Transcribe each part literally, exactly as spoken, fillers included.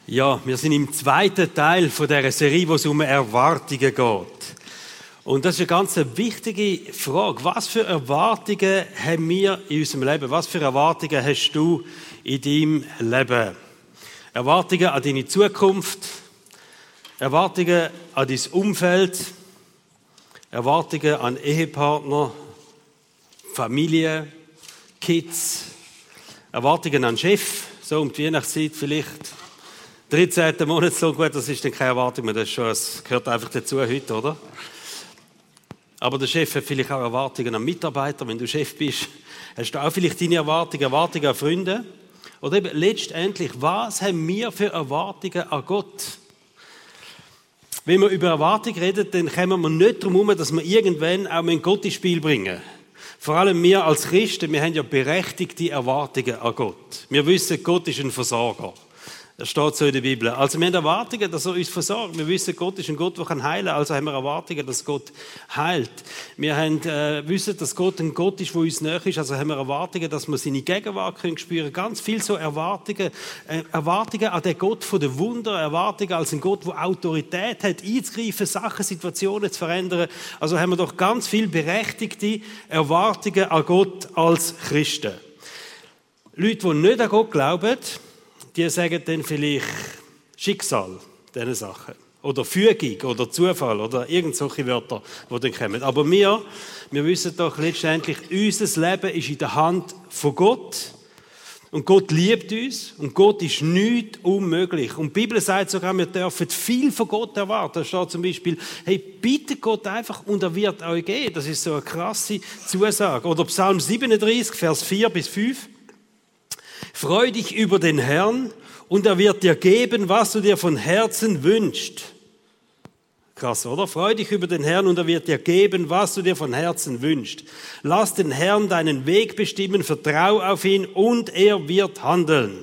Ja, wir sind im zweiten Teil von dieser Serie, wo es um Erwartungen geht. Und das ist eine ganz wichtige Frage. Was für Erwartungen haben wir in unserem Leben? Was für Erwartungen hast du in deinem Leben? Erwartungen an deine Zukunft, Erwartungen an dein Umfeld, Erwartungen an Ehepartner, Familie, Kids, Erwartungen an den Chef, so um die Weihnachtszeit vielleicht. dreizehnten Monatslohn, gut, das ist dann keine Erwartung mehr, das, ist schon, das gehört einfach dazu heute, oder? Aber der Chef hat vielleicht auch Erwartungen an Mitarbeiter. Wenn du Chef bist, hast du auch vielleicht deine Erwartungen, Erwartungen an Freunde. Oder eben letztendlich, was haben wir für Erwartungen an Gott? Wenn wir über Erwartungen reden, dann kommen wir nicht darum herum, dass wir irgendwann auch mit Gott ins Spiel bringen. Vor allem wir als Christen, wir haben ja berechtigte Erwartungen an Gott. Wir wissen, Gott ist ein Versorger. Das steht so in der Bibel. Also wir haben Erwartungen, dass er uns versorgt. Wir wissen, Gott ist ein Gott, der heilen kann. Also haben wir Erwartungen, dass Gott heilt. Wir haben, äh, wissen, dass Gott ein Gott ist, der uns näher ist. Also haben wir Erwartungen, dass wir seine Gegenwart können spüren. Ganz viel so Erwartungen. Äh, Erwartungen an den Gott von der Wunder. Erwartungen als ein Gott, der Autorität hat, einzugreifen, Sachen, Situationen zu verändern. Also haben wir doch ganz viel berechtigte Erwartungen an Gott als Christen. Leute, die nicht an Gott glauben, die sagen dann vielleicht Schicksal, diese Sachen. Oder Fügung oder Zufall oder irgend solche Wörter, die dann kommen. Aber wir, wir wissen doch letztendlich, unser Leben ist in der Hand von Gott. Und Gott liebt uns. Und Gott ist nichts unmöglich. Und die Bibel sagt sogar, wir dürfen viel von Gott erwarten. Da steht zum Beispiel, hey, bitte Gott einfach und er wird euch geben. Das ist so eine krasse Zusage. Oder Psalm siebenunddreißig, Vers vier bis fünf. Freu dich über den Herrn und er wird dir geben, was du dir von Herzen wünschst. Krass, oder? Freu dich über den Herrn und er wird dir geben, was du dir von Herzen wünschst. Lass den Herrn deinen Weg bestimmen, vertrau auf ihn und er wird handeln.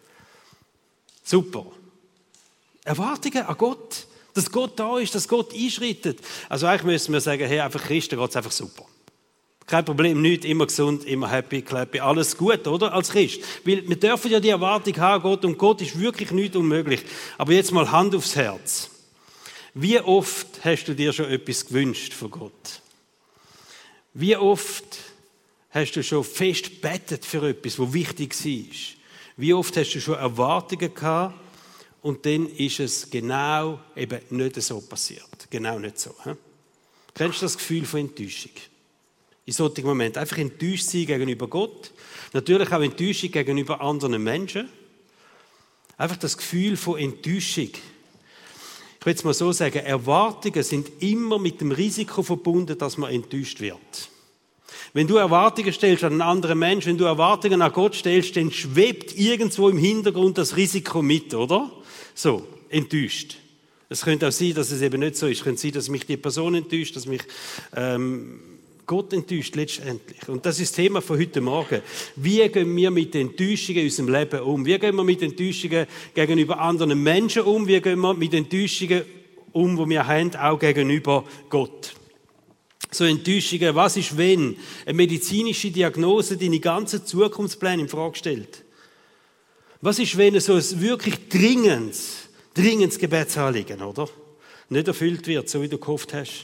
Super. Erwartungen an Gott, dass Gott da ist, dass Gott einschreitet. Also eigentlich müssen wir sagen, hey, einfach Christen geht es einfach super. Kein Problem, nichts, immer gesund, immer happy, clappy, alles gut, oder? Als Christ. Weil wir dürfen ja die Erwartung haben, Gott, und Gott ist wirklich nichts unmöglich. Aber jetzt mal Hand aufs Herz. Wie oft hast du dir schon etwas gewünscht von Gott? Wie oft hast du schon fest gebetet für etwas, was wichtig war? Wie oft hast du schon Erwartungen gehabt und dann ist es genau eben nicht so passiert? Genau nicht so. He? Kennst du das Gefühl von Enttäuschung? In solchen Momenten einfach enttäuscht sein gegenüber Gott. Natürlich auch Enttäuschung gegenüber anderen Menschen. Einfach das Gefühl von Enttäuschung. Ich will es mal so sagen, Erwartungen sind immer mit dem Risiko verbunden, dass man enttäuscht wird. Wenn du Erwartungen stellst an einen anderen Menschen, wenn du Erwartungen an Gott stellst, dann schwebt irgendwo im Hintergrund das Risiko mit, oder? So, enttäuscht. Es könnte auch sein, dass es eben nicht so ist. Es könnte sein, dass mich die Person enttäuscht, dass mich ähm, Gott enttäuscht letztendlich. Und das ist das Thema von heute Morgen. Wie gehen wir mit Enttäuschungen in unserem Leben um? Wie gehen wir mit Enttäuschungen gegenüber anderen Menschen um? Wie gehen wir mit Enttäuschungen um, die wir haben, auch gegenüber Gott? So Enttäuschungen, was ist, wenn eine medizinische Diagnose deine ganzen Zukunftspläne in Frage stellt? Was ist, wenn so ein wirklich dringendes, dringendes Gebetsanliegen, oder? Nicht erfüllt wird, so wie du gehofft hast?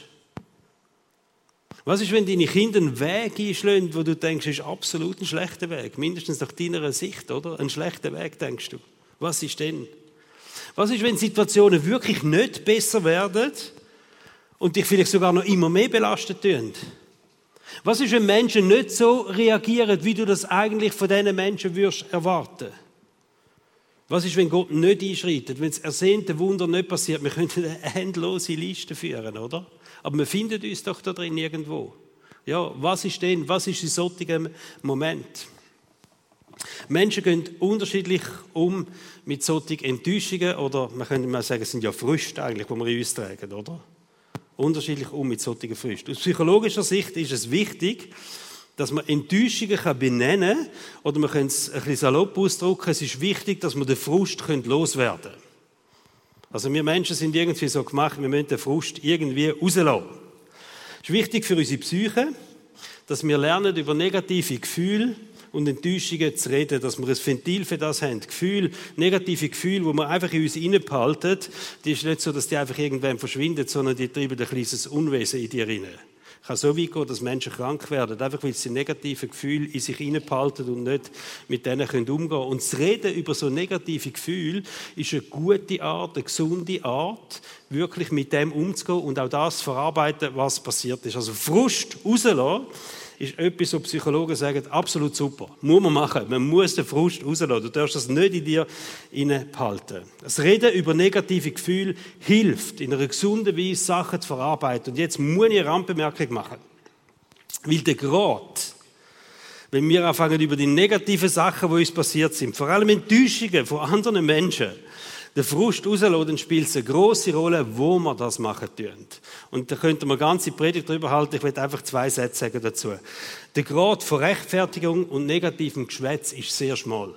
Was ist, wenn deine Kinder einen Weg einschlagen, wo du denkst, das ist absolut ein schlechter Weg? Mindestens nach deiner Sicht, oder? Ein schlechter Weg, denkst du. Was ist denn? Was ist, wenn Situationen wirklich nicht besser werden und dich vielleicht sogar noch immer mehr belastet tun? Was ist, wenn Menschen nicht so reagieren, wie du das eigentlich von diesen Menschen würdest erwarten? Was ist, wenn Gott nicht einschreitet, wenn das ersehnte Wunder nicht passiert? Wir könnten eine endlose Liste führen, oder? Aber wir finden uns doch da drin irgendwo. Ja, was ist denn, was ist in solchen Moment? Menschen gehen unterschiedlich um mit solchen Enttäuschungen, oder man könnte mal sagen, es sind ja Früchte eigentlich, die wir in uns tragen, oder? Unterschiedlich um mit solchen Früchten. Aus psychologischer Sicht ist es wichtig, dass man Enttäuschungen benennen kann, oder man kann es ein bisschen salopp ausdrücken, es ist wichtig, dass man den Frust loswerden können. Also wir Menschen sind irgendwie so gemacht, wir müssen den Frust irgendwie rauslassen. Es ist wichtig für unsere Psyche, dass wir lernen, über negative Gefühle und Enttäuschungen zu reden, dass wir ein Ventil für das haben. Gefühl, negative Gefühle, die wir einfach in uns reinbehalten, die ist nicht so, dass die einfach irgendwann verschwinden, sondern die treiben ein kleines Unwesen in dir rein. Es kann so weit gehen, dass Menschen krank werden, einfach weil sie negative Gefühle in sich hineinbehalten und nicht mit denen umgehen können. Und das Reden über so negative Gefühle ist eine gute Art, eine gesunde Art, wirklich mit dem umzugehen und auch das zu verarbeiten, was passiert ist. Also Frust rauslassen ist etwas, was Psychologen sagen, absolut super. Muss man machen. Man muss den Frust rauslassen. Du darfst das nicht in dir behalten. Das Reden über negative Gefühle hilft, in einer gesunden Weise Sachen zu verarbeiten. Und jetzt muss ich eine Randbemerkung machen. Weil der Grad, wenn wir anfangen über die negativen Sachen, die uns passiert sind, vor allem Enttäuschungen von anderen Menschen, den Frust rauslassen, dann spielt es eine grosse Rolle, wo wir das machen tun. Und da könnte man ganze Predigt drüber halten. Ich will einfach zwei Sätze sagen dazu. Der Grad von Rechtfertigung und negativem Geschwätz ist sehr schmal.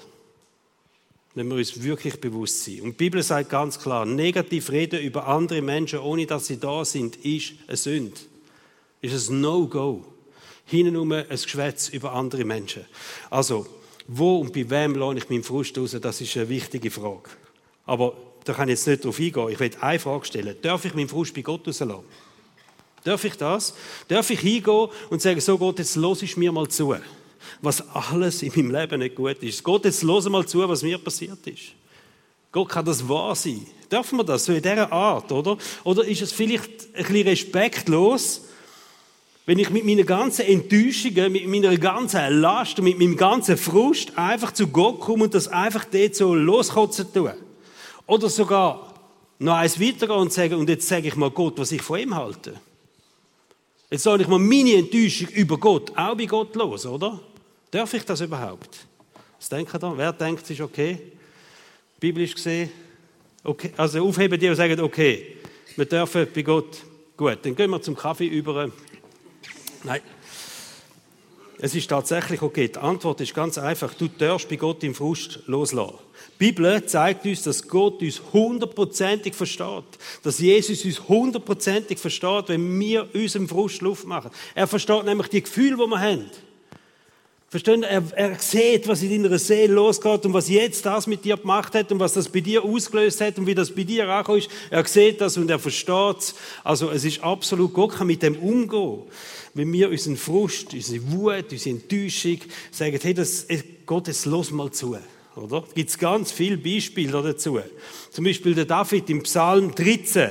Wenn wir uns wirklich bewusst sind. Und die Bibel sagt ganz klar, negativ reden über andere Menschen, ohne dass sie da sind, ist eine Sünde. Ist ein No-Go. Hintenrum ein Geschwätz über andere Menschen. Also, wo und bei wem lasse ich meinen Frust raus? Das ist eine wichtige Frage. Aber da kann ich jetzt nicht drauf eingehen. Ich will eine Frage stellen. Darf ich meinen Frust bei Gott rauslassen? Darf ich das? Darf ich hingehen und sagen, so Gott, jetzt los ich mir mal zu, was alles in meinem Leben nicht gut ist. Gott, jetzt los mal zu, was mir passiert ist. Gott, kann das wahr sein? Dürfen wir das so in dieser Art, oder? Oder ist es vielleicht ein bisschen respektlos, wenn ich mit meinen ganzen Enttäuschungen, mit meiner ganzen Last und mit meinem ganzen Frust einfach zu Gott komme und das einfach dort so loskotzen tue? Oder sogar noch eins weitergehen und sagen, und jetzt sage ich mal Gott, was ich von ihm halte. Jetzt sage ich mal meine Enttäuschung über Gott, auch bei Gott los, oder? Darf ich das überhaupt? Was denkt ihr da? Wer denkt, es ist okay? Biblisch gesehen? Okay. Also aufheben die und sagen, okay, wir dürfen bei Gott. Gut, dann gehen wir zum Kaffee über. Nein. Es ist tatsächlich okay. Die Antwort ist ganz einfach. Du darfst bei Gott im Frust loslassen. Die Bibel zeigt uns, dass Gott uns hundertprozentig versteht. Dass Jesus uns hundertprozentig versteht, wenn wir unserem Frust Luft machen. Er versteht nämlich die Gefühle, die wir haben. Verstehen? Er, er sieht, was in deiner Seele losgeht und was jetzt das mit dir gemacht hat und was das bei dir ausgelöst hat und wie das bei dir angekommen ist. Er sieht das und er versteht es. Also es ist absolut, Gott kann mit dem umgehen. Wenn wir unseren Frust, unsere Wut, unsere Enttäuschung sagen, hey, das, Gott, jetzt los mal zu. Oder? Da gibt es ganz viele Beispiele dazu. Zum Beispiel der David im Psalm dreizehn.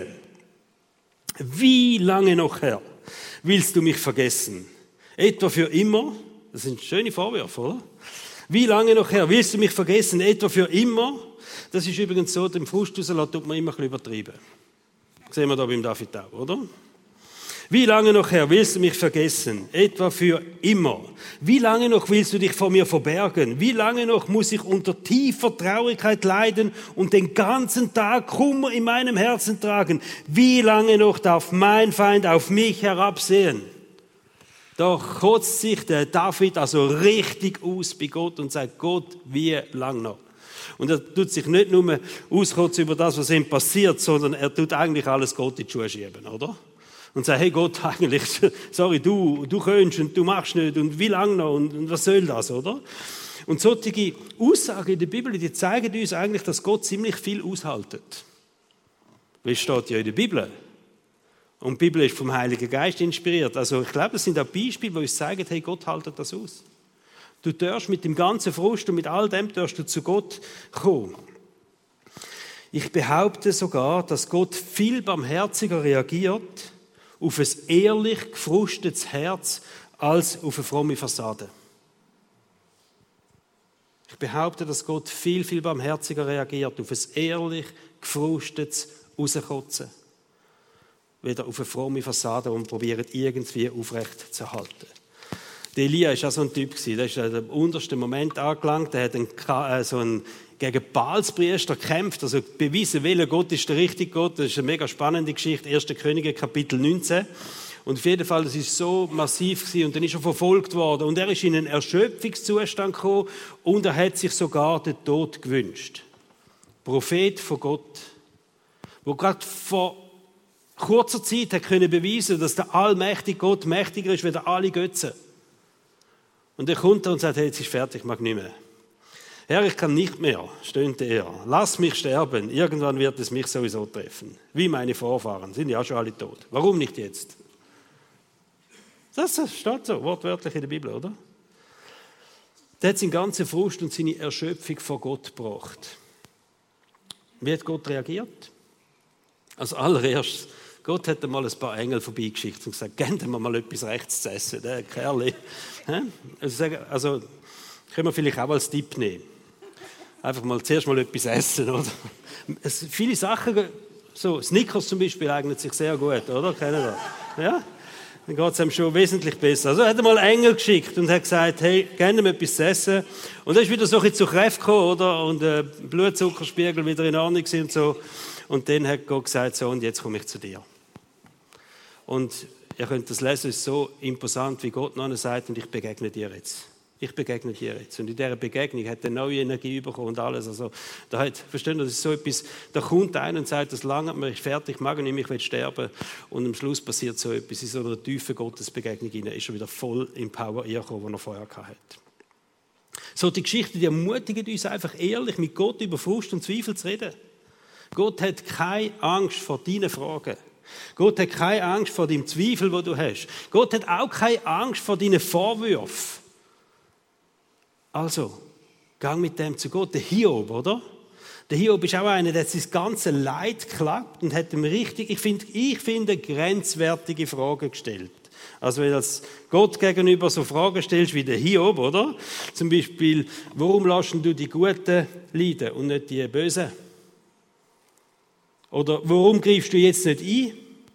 Wie lange noch, Herr, willst du mich vergessen? Etwa für immer? Das sind schöne Vorwürfe, oder? Wie lange noch, Herr, willst du mich vergessen? Etwa für immer? Das ist übrigens so, den Frust rauslassen tut man immer ein bisschen übertrieben. Das sehen wir da beim David auch, oder? Wie lange noch, Herr, willst du mich vergessen? Etwa für immer. Wie lange noch willst du dich vor mir verbergen? Wie lange noch muss ich unter tiefer Traurigkeit leiden und den ganzen Tag Kummer in meinem Herzen tragen? Wie lange noch darf mein Feind auf mich herabsehen? Da kotzt sich der David also richtig aus bei Gott und sagt, Gott, wie lange noch? Und er tut sich nicht nur auskotzen über das, was ihm passiert, sondern er tut eigentlich alles Gott in die Schuhe schieben, oder? Und sagt, hey Gott, eigentlich, sorry, du, du kannst und du machst nicht und wie lange noch und, und was soll das, oder? Und solche Aussagen in der Bibel, die zeigen uns eigentlich, dass Gott ziemlich viel aushaltet. Weil es steht ja in der Bibel. Und die Bibel ist vom Heiligen Geist inspiriert. Also ich glaube, das sind auch Beispiele, die uns zeigen, hey, Gott haltet das aus. Du darfst mit dem ganzen Frust und mit all dem darfst du zu Gott kommen. Ich behaupte sogar, dass Gott viel barmherziger reagiert auf ein ehrlich gefrustetes Herz als auf eine fromme Fassade. Ich behaupte, dass Gott viel, viel barmherziger reagiert auf ein ehrlich gefrustetes Rauskotzen. Weder auf eine fromme Fassade und probiert irgendwie aufrecht zu halten. Der Elia war auch so ein Typ. Der ist am untersten Moment angelangt. Der hat einen, so einen, gegen Baalspriester gekämpft, also bewiesen, welcher Gott ist der richtige Gott. Das ist eine mega spannende Geschichte, erste Könige, Kapitel neunzehn. Und auf jeden Fall, das ist so massiv gewesen. Und dann ist er verfolgt worden. Und er ist in einen Erschöpfungszustand gekommen und er hat sich sogar den Tod gewünscht. Prophet von Gott, wo gerade vor kurzer Zeit hat können beweisen, dass der allmächtige Gott mächtiger ist als alle Götzen. Und er kommt da und sagt, hey, jetzt ist fertig, ich mag nicht mehr. Herr, ich kann nicht mehr, stöhnte er. Lass mich sterben, irgendwann wird es mich sowieso treffen. Wie meine Vorfahren, sind ja schon alle tot. Warum nicht jetzt? Das steht so, wortwörtlich in der Bibel, oder? Der hat seinen ganzen Frust und seine Erschöpfung vor Gott gebracht. Wie hat Gott reagiert? Als allererstes, Gott hat einmal ein paar Engel vorbeigeschickt und gesagt, geben wir mal etwas Rechts zu essen, der Kerl. Also, also können wir vielleicht auch als Tipp nehmen. Einfach mal zuerst mal etwas essen, oder? Es, viele Sachen, so Snickers zum Beispiel, eignet sich sehr gut, oder? Kennen wir? Ja? Dann geht es einem schon wesentlich besser. Also er hat einmal Engel geschickt und hat gesagt, hey, gerne mir etwas zu essen. Und dann ist wieder so ein bisschen zu Kräften gekommen, oder? Und der äh, Blutzuckerspiegel wieder in Ordnung und so. Und dann hat Gott gesagt, so, und jetzt komme ich zu dir. Und ihr könnt das lesen, es ist so imposant, wie Gott noch sagt, und ich begegne dir jetzt. Ich begegne dir jetzt. Und in dieser Begegnung hat er neue Energie bekommen und alles. Also, da hat, verstehen Sie, das ist so etwas, da kommt einer und sagt, das lange mir, ich fertig, mag nicht mehr, ich will sterben. Und am Schluss passiert so etwas, in so einer tiefen Gottesbegegnung hinein, ist er wieder voll im Power angekommen, den er vorher hatte. So, die Geschichte, die ermutigt uns einfach ehrlich, mit Gott über Frust und Zweifel zu reden. Gott hat keine Angst vor deinen Fragen. Gott hat keine Angst vor dem Zweifel, den du hast. Gott hat auch keine Angst vor deinen Vorwürfen. Also, gang mit dem zu Gott. Der Hiob, oder? Der Hiob ist auch einer, der sein ganzes Leid geklagt und hat ihm richtig, ich finde, ich finde, grenzwertige Fragen gestellt. Also wenn du als Gott gegenüber so Fragen stellst wie der Hiob, oder? Zum Beispiel, warum lässt du die Guten leiden und nicht die Bösen? Oder warum greifst du jetzt nicht ein?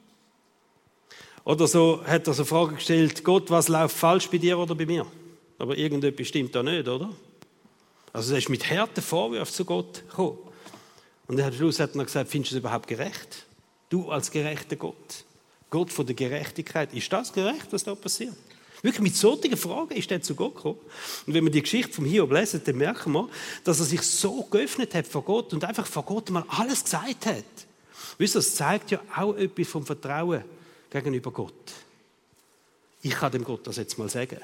Oder so hat er so Fragen gestellt, Gott, was läuft falsch bei dir oder bei mir? Aber irgendetwas stimmt da nicht, oder? Also er ist mit harten Vorwürfen zu Gott gekommen. Und am Schluss hat er gesagt, findest du es überhaupt gerecht? Du als gerechter Gott. Gott von der Gerechtigkeit. Ist das gerecht, was da passiert? Wirklich mit solchen Fragen ist er zu Gott gekommen. Und wenn wir die Geschichte vom Hiob lesen, dann merken wir, dass er sich so geöffnet hat vor Gott und einfach vor Gott mal alles gesagt hat. Wisst ihr, das zeigt ja auch etwas vom Vertrauen gegenüber Gott. Ich kann dem Gott das jetzt mal sagen.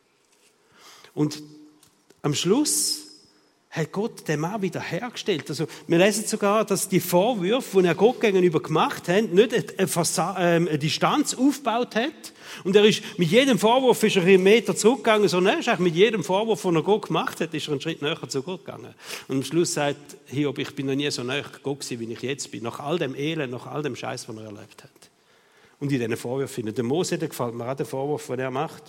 Und am Schluss hat Gott den Mann wieder hergestellt. Also, wir lesen sogar, dass die Vorwürfe, die er Gott gegenüber gemacht hat, nicht eine, Fassa- äh, eine Distanz aufgebaut hat. Und er ist mit jedem Vorwurf ist er einen Meter zurückgegangen, sondern er ist eigentlich mit jedem Vorwurf, den er Gott gemacht hat, ist er einen Schritt näher zu Gott gegangen. Und am Schluss sagt Hiob, ich bin noch nie so näher Gott gewesen, wie ich jetzt bin. Nach all dem Elend, nach all dem Scheiß, den er erlebt hat. Und in diesen Vorwürfen, der Mose, der gefällt mir auch der Vorwurf, den er macht.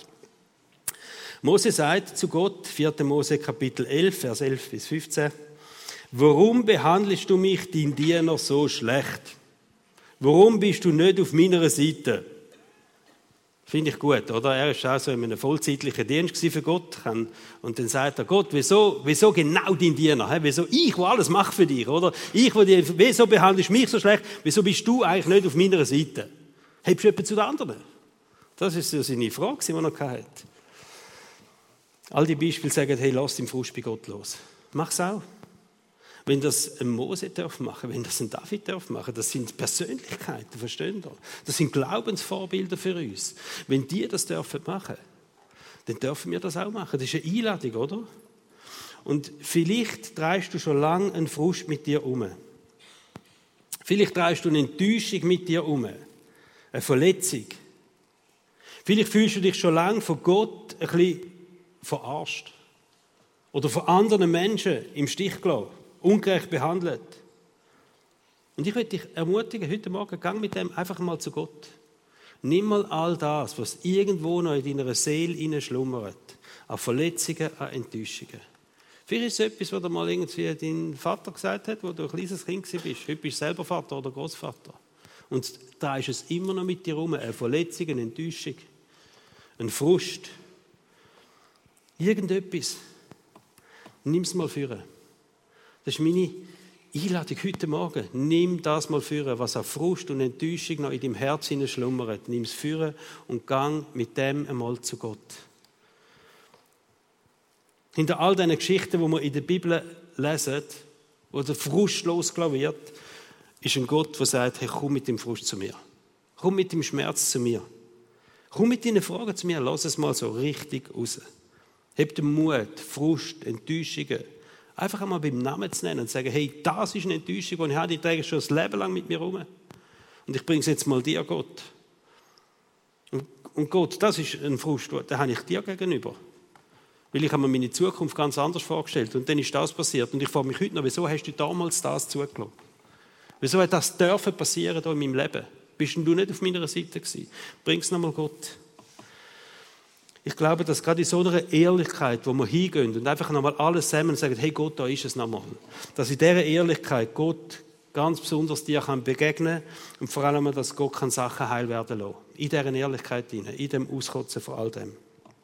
Mose sagt zu Gott, vierter Mose Kapitel elf, Vers elf bis fünfzehn, warum behandelst du mich, dein Diener, so schlecht? Warum bist du nicht auf meiner Seite? Finde ich gut, oder? Er war auch so in einem vollzeitlichen Dienst für Gott. Und dann sagt er, Gott, wieso, wieso genau dein Diener? Wieso ich, der alles mache für dich, oder? Ich, wo die, wieso behandelst du mich so schlecht? Wieso bist du eigentlich nicht auf meiner Seite? Hebst du etwas zu den anderen? Das ist so seine Frage, die er noch hatte. All die Beispiele sagen, hey, lass den Frust bei Gott los. Mach's auch. Wenn das ein Mose darf machen, wenn das ein David darf machen, das sind Persönlichkeiten, verstehen Sie? Das sind Glaubensvorbilder für uns. Wenn die das dürfen machen, dann dürfen wir das auch machen. Das ist eine Einladung, oder? Und vielleicht trägst du schon lange einen Frust mit dir um. Vielleicht trägst du eine Enttäuschung mit dir um. Eine Verletzung. Vielleicht fühlst du dich schon lange von Gott ein bisschen verarscht oder von anderen Menschen im Stich gelassen, ungerecht behandelt. Und ich möchte dich ermutigen, heute Morgen, gang mit dem einfach mal zu Gott. Nimm mal all das, was irgendwo noch in deiner Seele schlummert, an Verletzungen, an Enttäuschungen. Vielleicht ist es etwas, was dir mal irgendwie dein Vater gesagt hat, wo du ein kleines Kind warst. Heute bist du selber Vater oder Großvater. Und da ist es immer noch mit dir herum, eine Verletzung, eine Enttäuschung, ein Frust. Irgendetwas. Nimm es mal führen. Das ist meine Einladung heute Morgen. Nimm das mal führen, was an Frust und Enttäuschung noch in deinem Herzen schlummert. Nimm es führen und gang mit dem einmal zu Gott. Hinter all diesen Geschichten, die wir in der Bibel lesen, wo der Frust losgelassen wird, ist ein Gott, der sagt, hey, komm mit dem Frust zu mir. Komm mit dem Schmerz zu mir. Komm mit deinen Fragen zu mir. Lass es mal so richtig raus. Habt den Mut, Frust, Enttäuschungen einfach einmal beim Namen zu nennen und zu sagen, hey, das ist eine Enttäuschung, die ich habe, die trage ich schon ein Leben lang mit mir rum. Und ich bringe es jetzt mal dir, Gott. Und, und Gott, das ist ein Frust, den habe ich dir gegenüber. Weil ich habe mir meine Zukunft ganz anders vorgestellt. Und dann ist das passiert. Und ich frage mich heute noch, wieso hast du damals das zugelassen? Wieso hat das dürfen passieren hier in meinem Leben? Bist denn du nicht auf meiner Seite gewesen? Bring es nochmal Gott. Ich glaube, dass gerade in so einer Ehrlichkeit, wo wir hingehen und einfach nochmal alles zusammen sagen, hey Gott, da ist es nochmal. Dass in dieser Ehrlichkeit Gott ganz besonders dir kann begegnen und vor allem, dass Gott kann Sachen heil werden lassen. In dieser Ehrlichkeit hinein, in dem Auskotzen von all dem.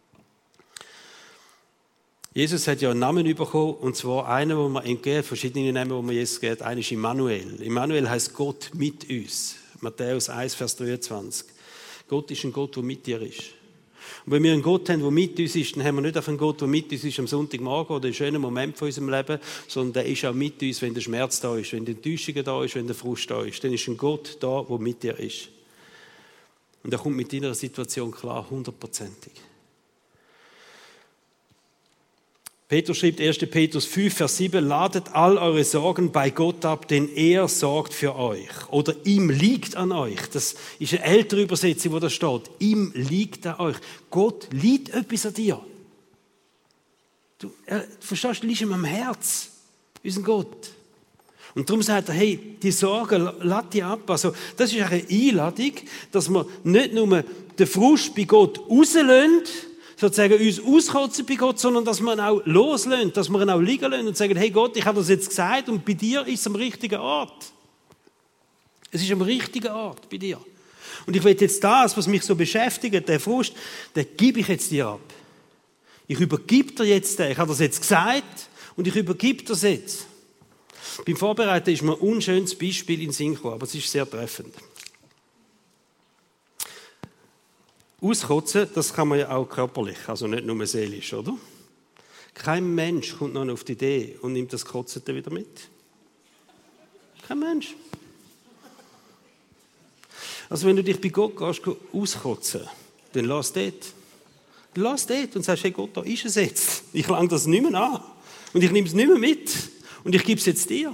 Jesus hat ja einen Namen bekommen, und zwar einen, wo man ihm geht, verschiedene Namen, wo man Jesus geht. Einer ist Immanuel. Immanuel heisst Gott mit uns. Matthäus eins, Vers dreiundzwanzig. Gott ist ein Gott, der mit dir ist. Und wenn wir einen Gott haben, der mit uns ist, dann haben wir nicht einfach einen Gott, der mit uns ist am Sonntagmorgen oder einen schönen Moment von unserem Leben, sondern der ist auch mit uns, wenn der Schmerz da ist, wenn die Enttäuschung da ist, wenn der Frust da ist. Dann ist ein Gott da, der mit dir ist. Und er kommt mit deiner Situation klar, hundertprozentig. Petrus schreibt erster Petrus fünf, Vers sieben, ladet all eure Sorgen bei Gott ab, denn er sorgt für euch. Oder ihm liegt an euch. Das ist eine ältere Übersetzung, wo da steht. Ihm liegt an euch. Gott liegt etwas an dir. Du, er, du verstehst, du liegst ihm am Herz. Unser Gott. Und darum sagt er, hey, die Sorgen, lad die ab. Also, das ist eine Einladung, dass wir nicht nur den Frust bei Gott rauslassen, sozusagen uns auskotzen bei Gott, sondern dass wir ihn auch loslassen, dass wir ihn auch liegen lassen und sagen, hey Gott, ich habe das jetzt gesagt und bei dir ist es am richtigen Ort. Es ist am richtigen Ort bei dir. Und ich will jetzt das, was mich so beschäftigt, der Frust, den gebe ich jetzt dir ab. Ich übergebe dir jetzt den. Ich habe das jetzt gesagt und ich übergebe das jetzt. Beim Vorbereiten ist mir ein unschönes Beispiel in den Sinn gekommen, aber es ist sehr treffend. Auskotzen, das kann man ja auch körperlich, also nicht nur seelisch, oder? Kein Mensch kommt noch auf die Idee und nimmt das Kotzen dann wieder mit. Kein Mensch. Also wenn du dich bei Gott gehst, auskotzen, dann lass dort. Lass dort und sagst, hey Gott, da ist es jetzt. Ich lange das nicht mehr an. Und ich nehme es nicht mehr mit. Und ich gebe es jetzt dir.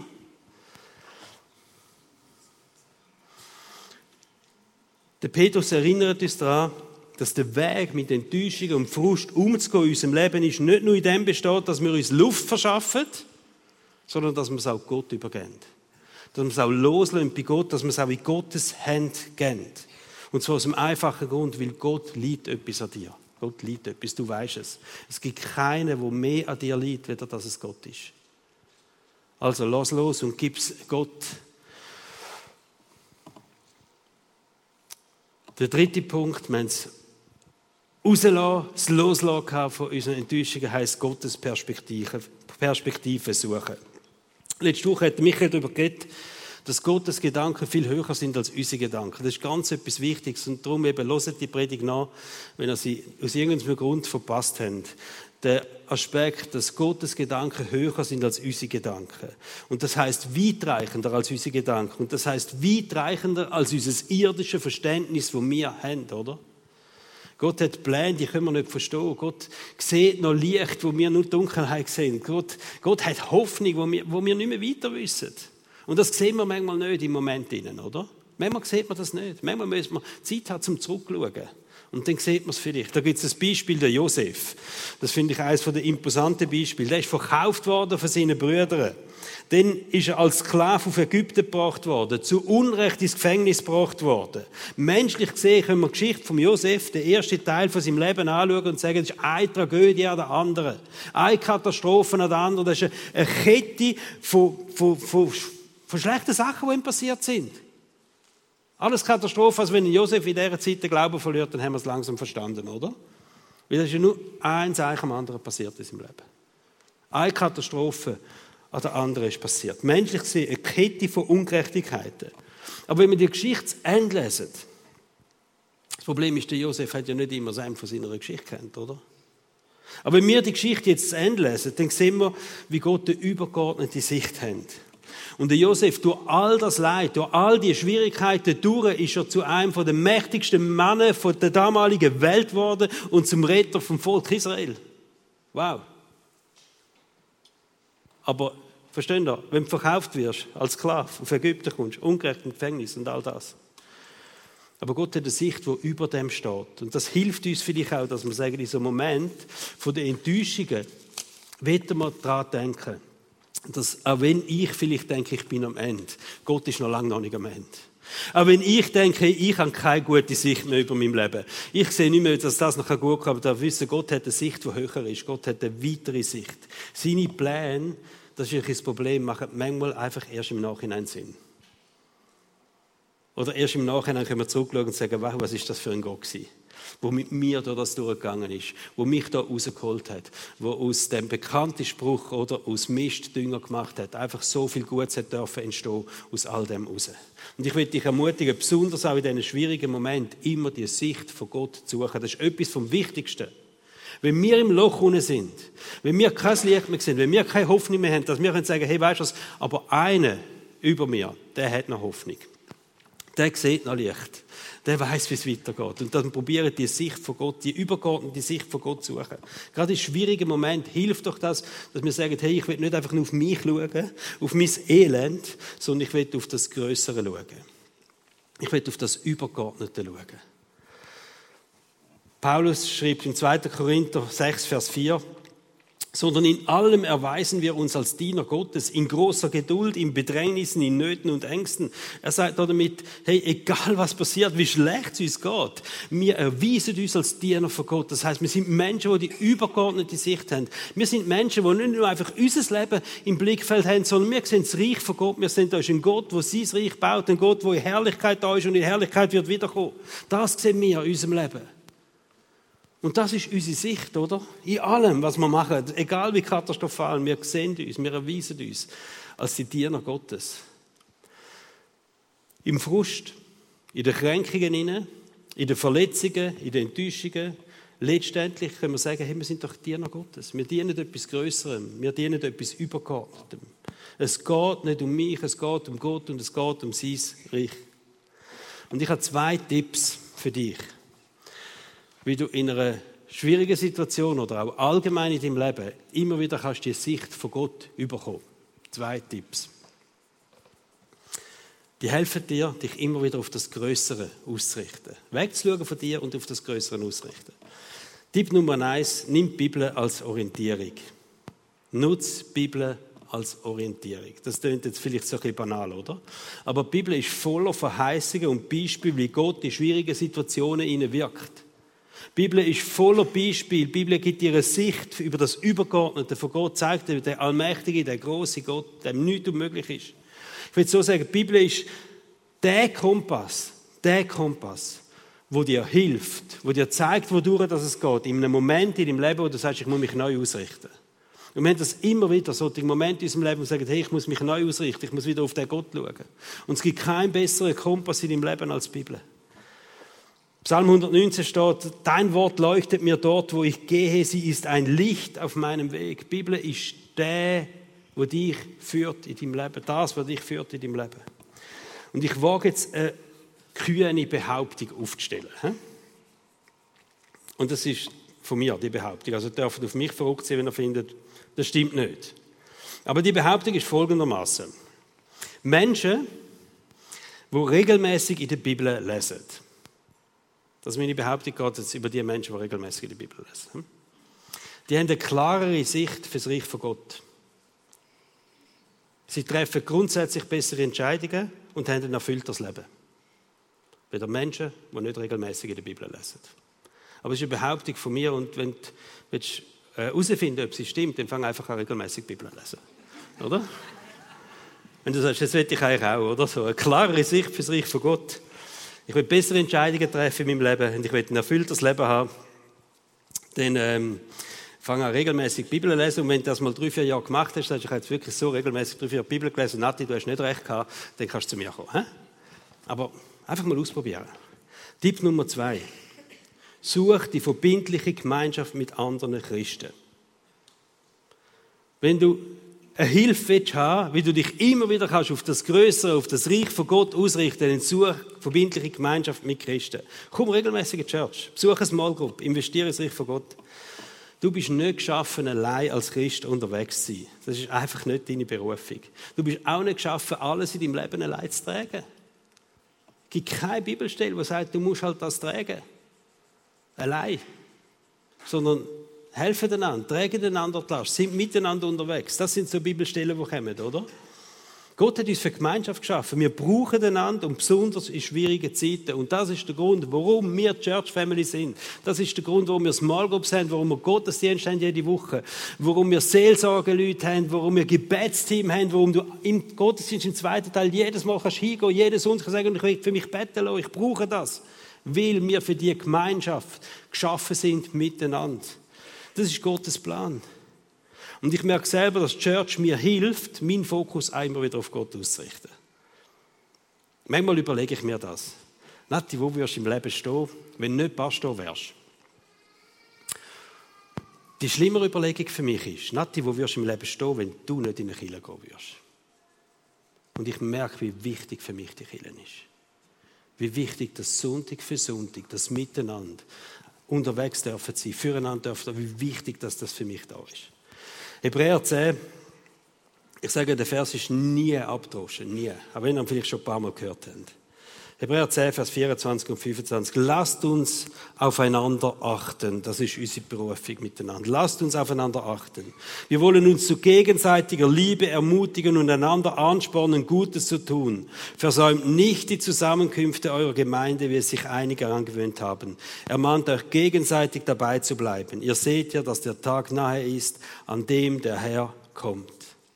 Der Petrus erinnert uns daran, dass der Weg mit Enttäuschung und Frust umzugehen in unserem Leben ist, nicht nur in dem besteht, dass wir uns Luft verschaffen, sondern dass wir es auch Gott übergeben. Dass wir es auch loslassen bei Gott, dass wir es auch in Gottes Hände geben. Und zwar aus dem einfachen Grund, weil Gott liebt etwas an dir. Gott liebt etwas, du weißt es. Es gibt keinen, der mehr an dir liebt, weder dass es Gott ist. Also lass los und gib es Gott. Der dritte Punkt, wir haben es rauslassen, das Loslassen von unseren Enttäuschungen, heisst Gottes Perspektive, Perspektive suchen. Letzte Woche hat Michael darüber geredet, dass Gottes Gedanken viel höher sind als unsere Gedanken. Das ist ganz etwas Wichtiges und darum eben hört die Predigt nach, wenn ihr sie aus irgendeinem Grund verpasst habt. Der Aspekt, dass Gottes Gedanken höher sind als unsere Gedanken. Und das heisst weitreichender als unsere Gedanken. Und das heisst weitreichender als unser irdisches Verständnis, das wir haben, oder? Gott hat Pläne, die können wir nicht verstehen. Gott sieht noch Licht, wo wir nur Dunkelheit sehen. Gott, Gott hat Hoffnung, wo wir, wo wir nicht mehr weiter wissen. Und das sehen wir manchmal nicht im Moment, oder? Manchmal sieht man das nicht. Manchmal müssen wir Zeit haben, zum Zurückschauen. Und dann sieht man es vielleicht. Da gibt es das Beispiel der Josef. Das finde ich eines der imposanten Beispiele. Der ist verkauft worden von seinen Brüdern. Dann ist er als Sklave auf Ägypten gebracht worden, zu Unrecht ins Gefängnis gebracht worden. Menschlich gesehen können wir die Geschichte von Josef, den ersten Teil von seinem Leben, anschauen und sagen, das ist eine Tragödie an der anderen. Eine Katastrophe an der anderen. Das ist eine Kette von, von, von, von schlechten Sachen, die ihm passiert sind. Alles Katastrophe, als wenn Josef in dieser Zeit den Glauben verliert, dann haben wir es langsam verstanden, oder? Weil das ist ja nur eins am anderen passiert in seinem Leben. Eine Katastrophe an der anderen ist passiert. Menschlich gesehen eine Kette von Ungerechtigkeiten. Aber wenn wir die Geschichte zu Ende lesen, das Problem ist, der Josef hat ja nicht immer das Ende von seiner Geschichte kennt, oder? Aber wenn wir die Geschichte jetzt zu Ende lesen, dann sehen wir, wie Gott eine übergeordnete Sicht hat. Und der Josef, durch all das Leid, durch all die Schwierigkeiten durch, ist er zu einem der mächtigsten Männer der damaligen Welt geworden und zum Retter vom Volk Israel. Wow. Aber, versteht ihr, wenn du verkauft wirst, als Sklave, auf Ägypten kommst, ungerecht im Gefängnis und all das. Aber Gott hat eine Sicht, die über dem steht. Und das hilft uns vielleicht auch, dass wir sagen, in so einem Moment von den Enttäuschungen, wollen wir daran denken, dass auch wenn ich vielleicht denke, ich bin am Ende, Gott ist noch lange noch nicht am Ende. Auch wenn ich denke, ich habe keine gute Sicht mehr über mein Leben. Ich sehe nicht mehr, dass das noch gut kommt, aber da wissen, Gott hat eine Sicht, die höher ist. Gott hat eine weitere Sicht. Seine Pläne, das ist das Problem, machen manchmal einfach erst im Nachhinein Sinn. Oder erst im Nachhinein können wir zurückschauen und sagen, wow, was ist das für ein Gott gewesen, der mit mir durch das durchgegangen ist, der mich da rausgeholt hat, der aus dem bekannten Spruch oder aus Mist Dünger gemacht hat, einfach so viel Gutes hat dürfen entstehen aus all dem raus. Und ich will dich ermutigen, besonders auch in diesen schwierigen Momenten, immer die Sicht von Gott zu suchen. Das ist etwas vom Wichtigsten. Wenn wir im Loch unten sind, wenn wir kein Licht mehr sind, wenn wir keine Hoffnung mehr haben, dass wir können sagen, hey, weißt du was, aber einer über mir, der hat noch Hoffnung. Der sieht noch Licht. Der weiß, wie es weitergeht. Und dann probieren die Sicht von Gott, die übergeordnete Sicht von Gott zu suchen. Gerade in schwierigen Momenten hilft doch das, dass wir sagen, hey, ich will nicht einfach nur auf mich schauen, auf mein Elend, sondern ich will auf das Größere schauen. Ich will auf das Übergeordnete schauen. Paulus schreibt im zweiten Korinther sechs, Vers vier, sondern in allem erweisen wir uns als Diener Gottes, in großer Geduld, in Bedrängnissen, in Nöten und Ängsten. Er sagt damit, hey, egal was passiert, wie schlecht es uns geht, wir erweisen uns als Diener von Gott. Das heißt, wir sind Menschen, die die übergeordnete Sicht haben. Wir sind Menschen, die nicht nur einfach unser Leben im Blickfeld haben, sondern wir sehen das Reich von Gott. Wir sehen, da ist ein Gott, der sein Reich baut, ein Gott, der in Herrlichkeit da ist und in Herrlichkeit wird wiederkommen. Das sehen wir in unserem Leben. Und das ist unsere Sicht, oder? In allem, was wir machen, egal wie katastrophal, wir sehen uns, wir erweisen uns als die Diener Gottes. Im Frust, in den Kränkungen, in den Verletzungen, in den Enttäuschungen, letztendlich können wir sagen, hey, wir sind doch Diener Gottes. Wir dienen etwas Größerem, wir dienen etwas Übergeordnetem. Es geht nicht um mich, es geht um Gott und es geht um sein Reich. Und ich habe zwei Tipps für dich, wie du in einer schwierigen Situation oder auch allgemein in deinem Leben immer wieder kannst die Sicht von Gott überkommen. Zwei Tipps. Die helfen dir, dich immer wieder auf das Größere auszurichten. Wegzuschauen von dir und auf das Größere auszurichten. Tipp Nummer eins, nimm die Bibel als Orientierung. Nutz die Bibel als Orientierung. Das klingt jetzt vielleicht so ein bisschen banal, oder? Aber die Bibel ist voller Verheißungen und Beispiele, wie Gott in schwierigen Situationen ihnen wirkt. Die Bibel ist voller Beispiele. Die Bibel gibt dir eine Sicht über das Übergeordnete von Gott, zeigt dir den allmächtige, den grossen Gott, dem nichts unmöglich ist. Ich will so sagen, die Bibel ist der Kompass, der Kompass, wo dir hilft, wo dir zeigt, wodurch es geht, in einem Moment in deinem Leben, wo du sagst, ich muss mich neu ausrichten. Und wir haben das immer wieder, solche Momente in unserem Leben, wo wir sagen, hey, ich muss mich neu ausrichten, ich muss wieder auf den Gott schauen. Und es gibt keinen besseren Kompass in deinem Leben als die Bibel. Psalm hundertneunzehn steht, dein Wort leuchtet mir dort, wo ich gehe, sie ist ein Licht auf meinem Weg. Die Bibel ist der, der dich führt in deinem Leben, das, was dich führt in deinem Leben. Und ich wage jetzt eine kühne Behauptung aufzustellen. Und das ist von mir, die Behauptung. Also ihr dürft auf mich verrückt sein, wenn ihr findet, das stimmt nicht. Aber die Behauptung ist folgendermaßen: Menschen, die regelmäßig in der Bibel lesen, das ist meine Behauptung, geht jetzt über die Menschen, die regelmäßig in der Bibel lesen. Die haben eine klarere Sicht für das Reich von Gott. Sie treffen grundsätzlich bessere Entscheidungen und haben ein erfüllteres Leben. Weder Menschen, die nicht regelmäßig in der Bibel lesen. Aber es ist eine Behauptung von mir und wenn du herausfinden willst, ob sie stimmt, dann fang einfach an, regelmäßig die Bibel zu lesen. Oder? Wenn du sagst, das will ich eigentlich auch, oder? So eine klarere Sicht für das Reich von Gott. Ich will bessere Entscheidungen treffen in meinem Leben und ich will ein erfülltes Leben haben. Dann ähm, fange an, regelmäßig die Bibel zu lesen. Und wenn du das mal drei, vier Jahre gemacht hast, sagst du, ich habe jetzt wirklich so regelmäßig drei, vier Jahre Bibel gelesen, Nati, du hast nicht recht gehabt, dann kannst du zu mir kommen. He? Aber einfach mal ausprobieren. Tipp Nummer zwei. Such die verbindliche Gemeinschaft mit anderen Christen. Wenn du eine Hilfe haben willst, wie du dich immer wieder kannst auf das Größere, auf das Reich von Gott ausrichten, dann such verbindliche Gemeinschaft mit Christen. Komm regelmäßig in die Church, besuch eine Small Group, investiere ins Reich von Gott. Du bist nicht geschaffen, allein als Christ unterwegs zu sein. Das ist einfach nicht deine Berufung. Du bist auch nicht geschaffen, alles in deinem Leben allein zu tragen. Es gibt keine Bibelstelle, die sagt, du musst halt das tragen. Allein. Sondern helfen einander, tragen einander die Last, sind miteinander unterwegs. Das sind so Bibelstellen, die kommen, oder? Gott hat uns für Gemeinschaft geschaffen. Wir brauchen einander und besonders in schwierigen Zeiten. Und das ist der Grund, warum wir Church Family sind. Das ist der Grund, warum wir Small Groups haben, warum wir Gottesdienst haben jede Woche, warum wir Seelsorgeleute haben, warum wir Gebetsteam haben, warum du im Gottesdienst im zweiten Teil jedes Mal kannst hingehen, jedes Sonntag sagen, ich will für mich beten lassen, ich brauche das. Weil wir für die Gemeinschaft geschaffen sind miteinander. Das ist Gottes Plan. Und ich merke selber, dass die Church mir hilft, meinen Fokus einmal wieder auf Gott auszurichten. Manchmal überlege ich mir das. Nati, wo wirst du im Leben stehen, wenn du nicht Pastor wärst? Die schlimmere Überlegung für mich ist, Nati, wo wirst du im Leben stehen, wenn du nicht in eine Kirche gehen wirst? Und ich merke, wie wichtig für mich die Kirche ist. Wie wichtig das Sonntag für Sonntag, das Miteinander unterwegs dürfen sein, füreinander dürfen, wie wichtig dass das für mich da ist. Hebräer zehn, ich sage, der Vers ist nie abgedroschen, nie. Aber wenn ihr ihn vielleicht schon ein paar Mal gehört habt. Hebräer zehn, Vers vierundzwanzig und fünfundzwanzig. Lasst uns aufeinander achten. Das ist unsere Berufung miteinander. Lasst uns aufeinander achten. Wir wollen uns zu gegenseitiger Liebe ermutigen und einander anspornen, Gutes zu tun. Versäumt nicht die Zusammenkünfte eurer Gemeinde, wie es sich einige angewöhnt haben. Ermahnt euch gegenseitig dabei zu bleiben. Ihr seht ja, dass der Tag nahe ist, an dem der Herr kommt.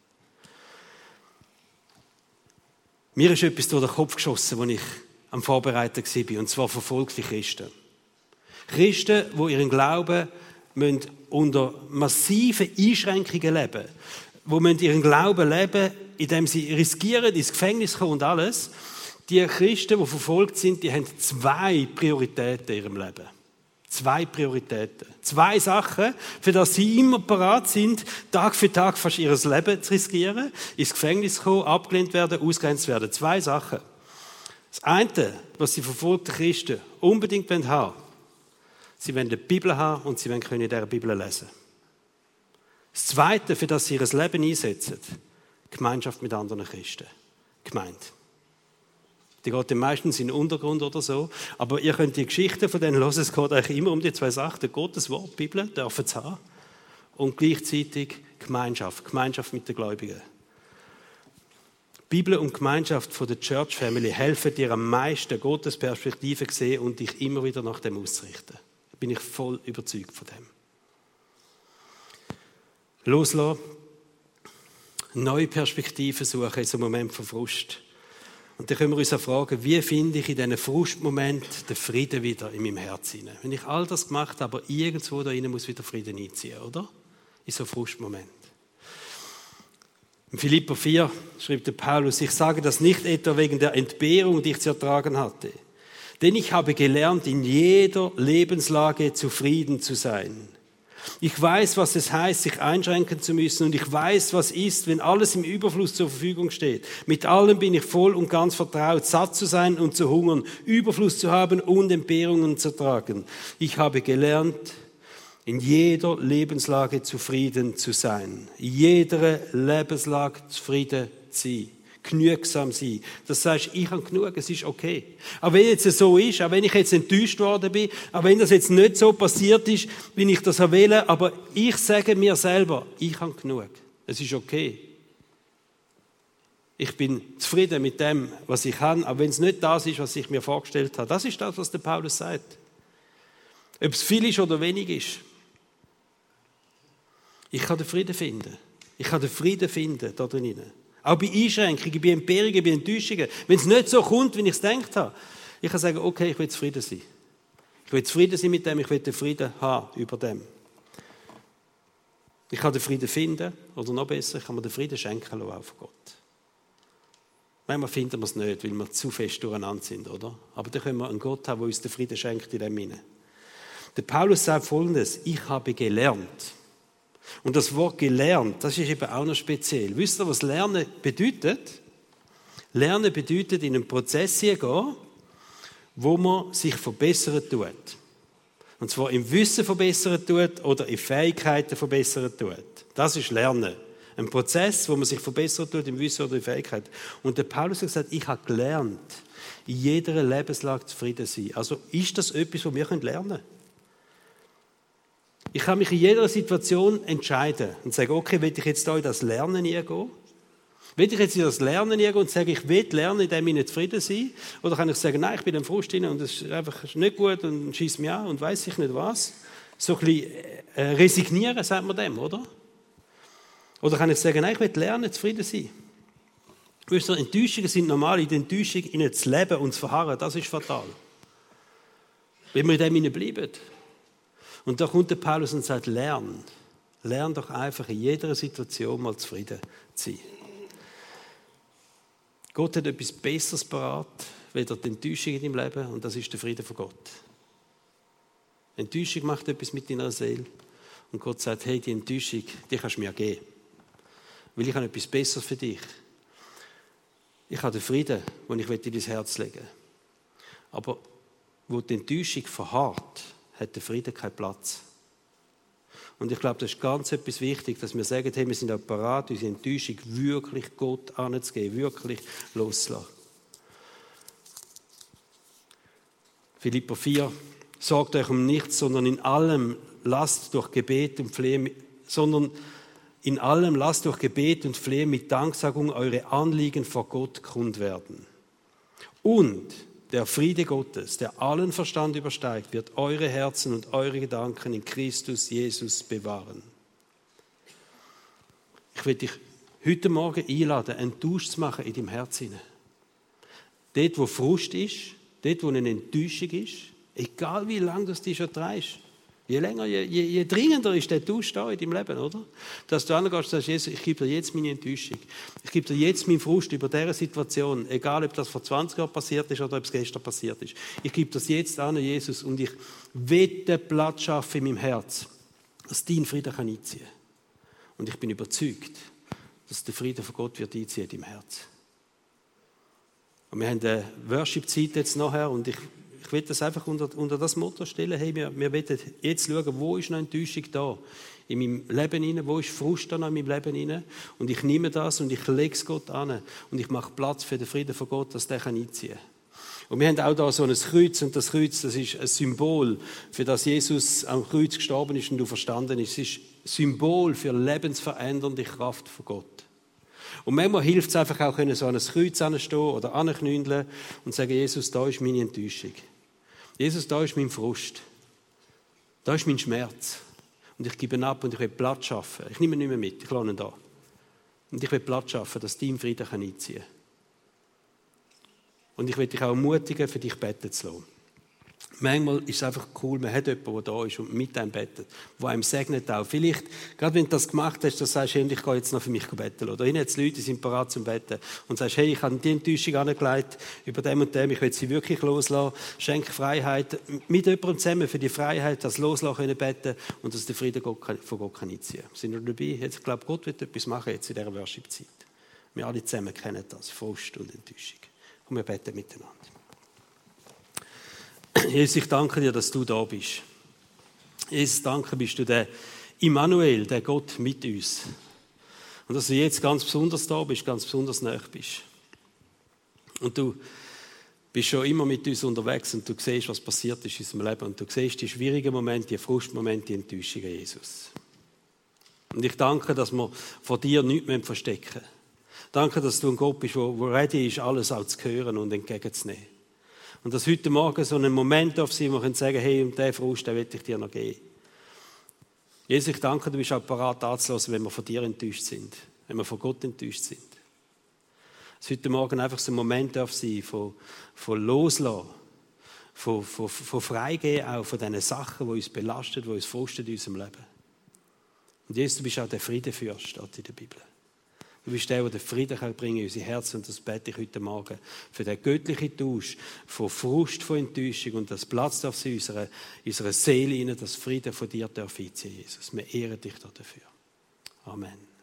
Mir ist etwas durch den Kopf geschossen, als ich am Vorbereiten war, und zwar verfolgte Christen. Christen, die ihren Glauben unter massiven Einschränkungen leben, die ihren Glauben leben, indem sie riskieren, ins Gefängnis kommen und alles. Die Christen, die verfolgt sind, die haben zwei Prioritäten in ihrem Leben. Zwei Prioritäten. Zwei Sachen, für die sie immer parat sind, Tag für Tag fast ihr Leben zu riskieren, ins Gefängnis kommen, abgelehnt werden, ausgegrenzt werden. Zwei Sachen. Das eine, was die verfolgten Christen unbedingt haben wollen, sie wollen die Bibel haben und sie wollen in dieser Bibel lesen. Das Zweite, für das sie ihr Leben einsetzen, Gemeinschaft mit anderen Christen. Gemeinde. Die geht meistens in den Untergrund oder so. Aber ihr könnt die Geschichten von denen hören, es geht eigentlich immer um die zwei Sachen. Gottes Wort, die Bibel, dürfen sie haben. Und gleichzeitig Gemeinschaft, Gemeinschaft mit den Gläubigen. Bibel und Gemeinschaft von der Church Family helfen dir am meisten, Gottes Perspektive zu sehen und dich immer wieder nach dem auszurichten. Da bin ich voll überzeugt von dem. Loslassen, neue Perspektiven suchen in so einem Moment von Frust. Und dann können wir uns auch fragen, wie finde ich in diesen Frustmomenten den Frieden wieder in meinem Herzen? Wenn ich all das gemacht habe, aber irgendwo da rein muss wieder Frieden einziehen, oder? In so einem Frustmoment. In Philipper vier schreibt der Paulus, ich sage das nicht etwa wegen der Entbehrung, die ich zu ertragen hatte. Denn ich habe gelernt, in jeder Lebenslage zufrieden zu sein. Ich weiß, was es heißt, sich einschränken zu müssen, und ich weiß, was ist, wenn alles im Überfluss zur Verfügung steht. Mit allem bin ich voll und ganz vertraut, satt zu sein und zu hungern, Überfluss zu haben und Entbehrungen zu tragen. Ich habe gelernt, in jeder Lebenslage zufrieden zu sein. In jeder Lebenslage zufrieden zu sein. Genügsam sein. Das sagst, ich habe genug, es ist okay. Aber wenn jetzt so ist, auch wenn ich jetzt enttäuscht worden bin, auch wenn das jetzt nicht so passiert ist, wie ich das wähle, aber ich sage mir selber, ich habe genug. Es ist okay. Ich bin zufrieden mit dem, was ich habe, aber wenn es nicht das ist, was ich mir vorgestellt habe. Das ist das, was der Paulus sagt. Ob es viel ist oder wenig ist. Ich kann den Frieden finden. Ich kann den Frieden finden da drinnen. Auch bei Einschränkungen, bei Entbehrungen, bei Enttäuschungen. Wenn es nicht so kommt, wie ich es gedacht habe. Ich kann sagen, okay, ich will zufrieden sein. Ich will zufrieden sein mit dem, ich will den Frieden haben über dem. Ich kann den Frieden finden, oder noch besser, ich kann mir den Frieden schenken lassen von Gott. Manchmal finden wir es nicht, weil wir zu fest durcheinander sind, oder? Aber dann können wir einen Gott haben, der uns den Frieden schenkt in dem hinein. Der Paulus sagt Folgendes, ich habe gelernt. Und das Wort gelernt, das ist eben auch noch speziell. Wisst ihr, was Lernen bedeutet? Lernen bedeutet, in einen Prozess gehen, wo man sich verbessern tut. Und zwar im Wissen verbessern tut oder in Fähigkeiten verbessern tut. Das ist Lernen. Ein Prozess, wo man sich verbessern tut im Wissen oder in Fähigkeiten. Und der Paulus hat gesagt, ich habe gelernt, in jeder Lebenslage zufrieden zu sein. Also ist das etwas, was wir lernen können? Ich kann mich in jeder Situation entscheiden und sagen, okay, will ich jetzt hier in das Lernen hineingehen? Will ich jetzt in das Lernen hineingehen und sagen, ich will lernen, in dem ich nicht zufrieden sein? Oder kann ich sagen, nein, ich bin im Frust drin und es ist einfach nicht gut und schießt mich an und weiss ich nicht was? So ein bisschen äh, resignieren, sagt man dem, oder? Oder kann ich sagen, nein, ich will lernen, zufrieden sein? Wisst ihr, Enttäuschungen sind normal, in der Enttäuschung in zu leben und zu verharren, das ist fatal. Wenn wir in dem hineinbleiben. Und da kommt der Paulus und sagt, lern. Lern doch einfach in jeder Situation mal zufrieden zu sein. Gott hat etwas Besseres parat, weder die Enttäuschung in deinem Leben, und das ist der Friede von Gott. Enttäuschung macht etwas mit deiner Seele. Und Gott sagt, hey, die Enttäuschung, die kannst du mir geben. Weil ich habe etwas Besseres für dich. Ich habe den Frieden, den ich in dein Herz legen will. Aber wo die Enttäuschung verharrt, hat der Frieden keinen Platz. Und ich glaube, das ist ganz etwas wichtig, dass wir sagen, hey, wir sind auch bereit, unsere Enttäuschung wirklich Gott anzugeben, wirklich loszulassen. Philipper vier, sorgt euch um nichts, sondern in allem lasst durch Gebet und Flehen, sondern in allem lasst durch Gebet und Flehen mit Danksagung eure Anliegen vor Gott kund werden. Und der Friede Gottes, der allen Verstand übersteigt, wird eure Herzen und eure Gedanken in Christus Jesus bewahren. Ich will dich heute Morgen einladen, einen Tausch zu machen in deinem Herzen. Dort, wo Frust ist, dort, wo eine Enttäuschung ist, egal wie lange du dich schon trägst, je länger, je, je, je dringender ist der Tausch da in deinem Leben, oder? Dass du hingehst und sagst, Jesus, ich gebe dir jetzt meine Enttäuschung. Ich gebe dir jetzt meinen Frust über diese Situation, egal ob das vor zwanzig Jahren passiert ist oder ob es gestern passiert ist. Ich gebe das jetzt an, Jesus, und ich will den Platz schaffen in meinem Herz, dass dein Frieden kann einziehen kann. Und ich bin überzeugt, dass der Frieden von Gott wird einziehen in deinem Herz. Und wir haben eine Worship-Zeit jetzt nachher und ich Ich will das einfach unter, unter das Motto stellen, hey, wir, wir wollen jetzt schauen, wo ist noch Enttäuschung da in meinem Leben hinein, wo ist Frust da noch in meinem Leben hinein, und ich nehme das und ich lege es Gott an und ich mache Platz für den Frieden von Gott, dass der einziehen kann. Und wir haben auch da so ein Kreuz, und das Kreuz, das ist ein Symbol, für das Jesus am Kreuz gestorben ist und du verstanden ist. Es ist ein Symbol für lebensverändernde Kraft von Gott. Und manchmal hilft es einfach auch, so an ein Kreuz anstehen oder anknündeln und sagen, Jesus, da ist meine Enttäuschung. Jesus, da ist mein Frust. Da ist mein Schmerz. Und ich gebe ihn ab und ich will Platz schaffen. Ich nehme ihn nicht mehr mit, ich lasse ihn da. Und ich will Platz schaffen, dass dein Frieden einziehen kann. Und ich will dich auch ermutigen, für dich beten zu lassen. Manchmal ist es einfach cool, man hat jemanden, der da ist und mit einem betet, der einem segnet auch. Vielleicht, gerade wenn du das gemacht hast, dass du sagst, hey, ich gehe jetzt noch für mich beten. Oder hinten Leute, die sind bereit zum Beten. Und sagst, hey, ich habe die Enttäuschung angelegt über dem und dem, ich will sie wirklich loslassen. Schenke Freiheit. Mit jemandem zusammen für die Freiheit, das Loslassen können beten und dass der Friede von Gott einziehen kann. Sind wir dabei? Jetzt, ich glaube, Gott wird etwas machen jetzt in dieser Worship-Zeit. Wir alle zusammen kennen das, Frust und Enttäuschung. Und wir beten miteinander. Jesus, ich danke dir, dass du da bist. Jesus, danke, bist du der Immanuel, der Gott mit uns. Und dass du jetzt ganz besonders da bist, ganz besonders nahe bist. Und du bist schon immer mit uns unterwegs und du siehst, was passiert ist in unserem Leben. Und du siehst die schwierigen Momente, die Frustmomente, die Enttäuschungen, Jesus. Und ich danke, dass wir vor dir nichts verstecken müssen. Danke, dass du ein Gott bist, der ready ist, alles auch zu hören und entgegenzunehmen. Und dass heute Morgen so ein Moment auf sein, wo wir sagen, hey, und den Frust, den will ich dir noch geben. Jesus, ich danke, du bist auch bereit anzuhören, wenn wir von dir enttäuscht sind, wenn wir von Gott enttäuscht sind. Dass heute Morgen einfach so ein Moment auf sein, von, von Loslassen, von, von, von Freigehen auch von diesen Sachen, die uns belasten, die uns frusten in unserem Leben. Und Jesus, du bist auch der Friedenfürst, steht in der Bibel. Du bist der, der den Frieden bringen kann in unser Herz. Und das bete ich heute Morgen für den göttlichen Tausch von Frust, von Enttäuschung. Und das Platz darf in unserer, unserer Seele, dass Frieden von dir darf einziehen, Jesus. Wir ehren dich dafür. Amen.